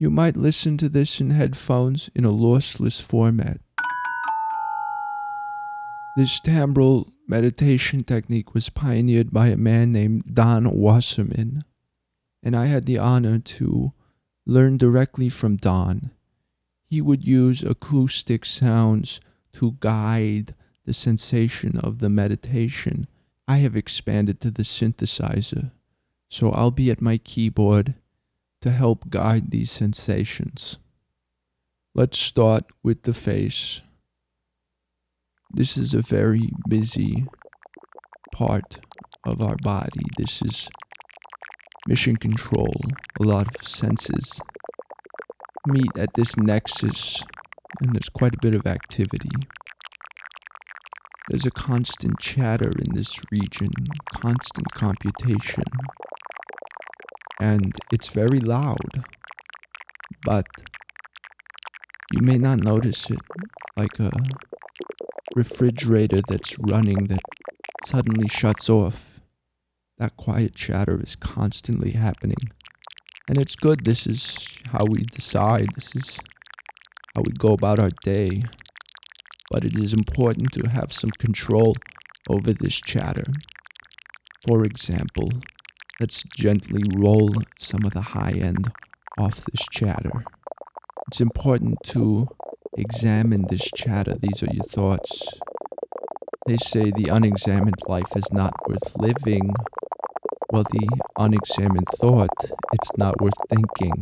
You might listen to this in headphones in a lossless format. This timbral meditation technique was pioneered by a man named Don Wasserman, and I had the honor to learn directly from Don. He would use acoustic sounds to guide the sensation of the meditation. I have expanded to the synthesizer, so I'll be at my keyboard to help guide these sensations. Let's start with the face. This is a very busy part of our body. This is mission control. A lot of senses meet at this nexus, and there's quite a bit of activity. There's a constant chatter in this region, constant computation. And it's very loud, but you may not notice it, like a refrigerator that's running that suddenly shuts off. That quiet chatter is constantly happening. And it's good. This is how we decide. This is how we go about our day. But it is important to have some control over this chatter. For example, let's gently roll some of the high end off this chatter. It's important to examine this chatter. These are your thoughts. They say the unexamined life is not worth living. Well, the unexamined thought, it's not worth thinking.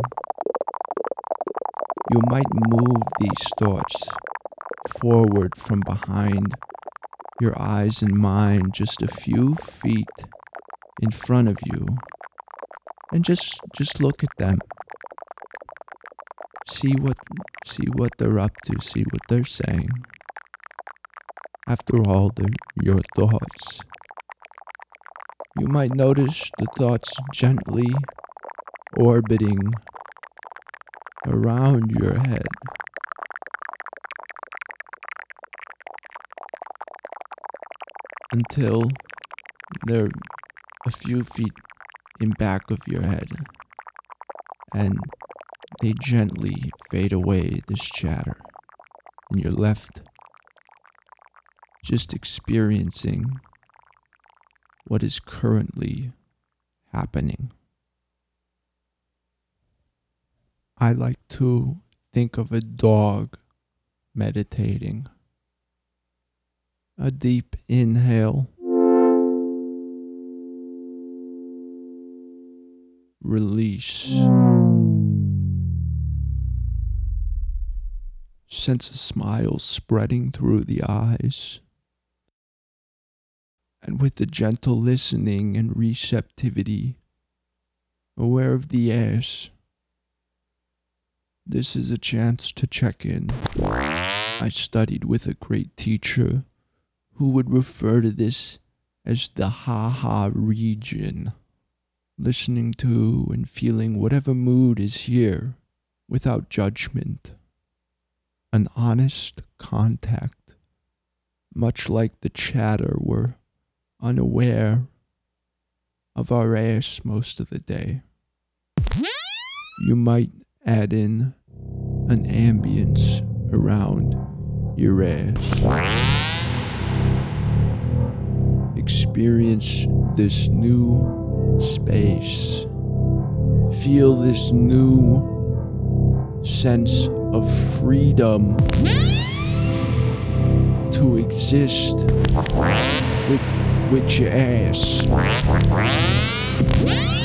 You might move these thoughts forward from behind your eyes and mind just a few feet in front of you, and just look at them. See what they're up to, see what they're saying. After all, they're your thoughts. You might notice the thoughts gently orbiting around your head. Until they're a few feet in back of your head, and they gently fade away, this chatter, and you're left just experiencing what is currently happening. I like to think of a dog meditating. A deep inhale. Release. Sense a smile spreading through the eyes. And with the gentle listening and receptivity, aware of the airs, this is a chance to check in. I studied with a great teacher who would refer to this as the ha-ha region. Listening to and feeling whatever mood is here without judgment. An honest contact. Much like the chatter, we're unaware of our ass most of the day. You might add in an ambience around your ass. Experience this new space. Feel this new sense of freedom to exist with your ass.